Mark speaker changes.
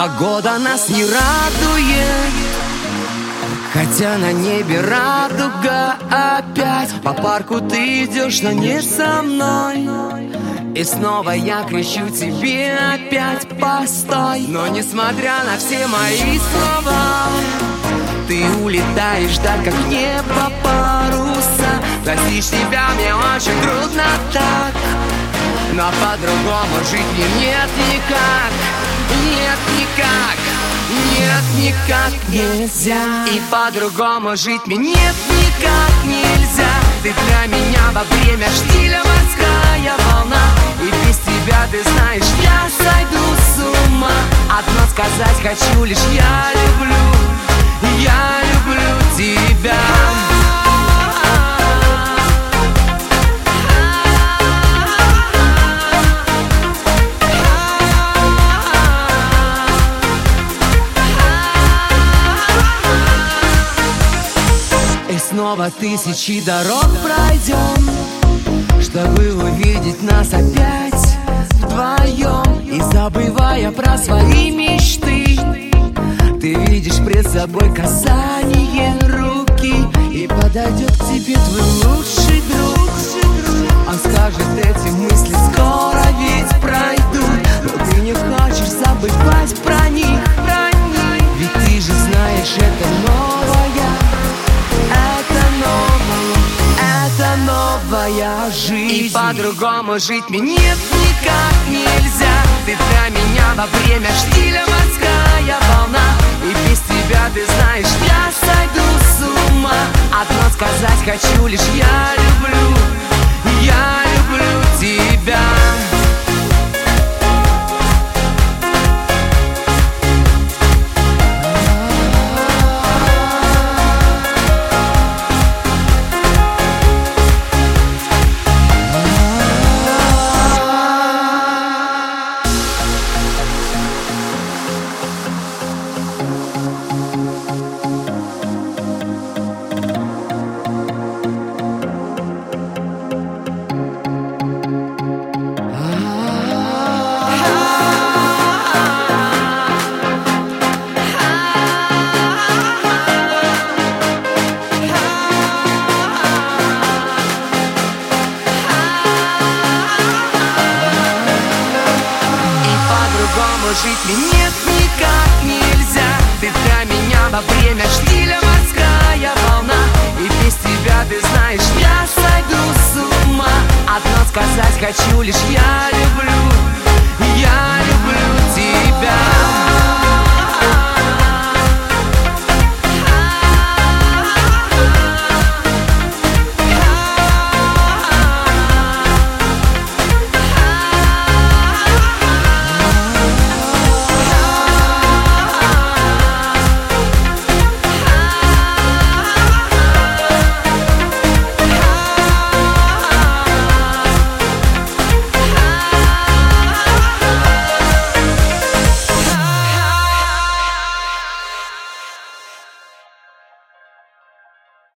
Speaker 1: Погода нас не радует, хотя на небе радуга опять. По парку ты идешь, но не со мной, и снова я кричу тебе опять постой. Но несмотря на все мои слова, ты улетаешь так, как небо паруса. Простишь себя мне очень трудно так, но по-другому жить мне нет никак. Нет никак, нет никак нельзя. И по-другому жить мне нет никак нельзя. Ты для меня во время штиля морская волна, и без тебя, ты знаешь, я сойду с ума. Одно сказать хочу лишь: я люблю тебя. И снова тысячи дорог пройдем, чтобы увидеть нас опять вдвоем. И забывая про свои мечты, ты видишь пред собой касание руки, и подойдет к тебе твой лучший друг. Он скажет: эти мысли скоро ведь пройдут, но ты не хочешь забывать про них. Ведь ты же знаешь, это новая жизнь. И по-другому жить мне нет никак нельзя. Ты для меня во время штиля морская волна, и без тебя, ты знаешь, я сойду с ума. Одно сказать хочу лишь: я люблю тебя. Жить мне нет никак нельзя. Ты для меня во время штиля морская волна, и без тебя, ты знаешь, я сойду с ума. Одно сказать хочу лишь: я люблю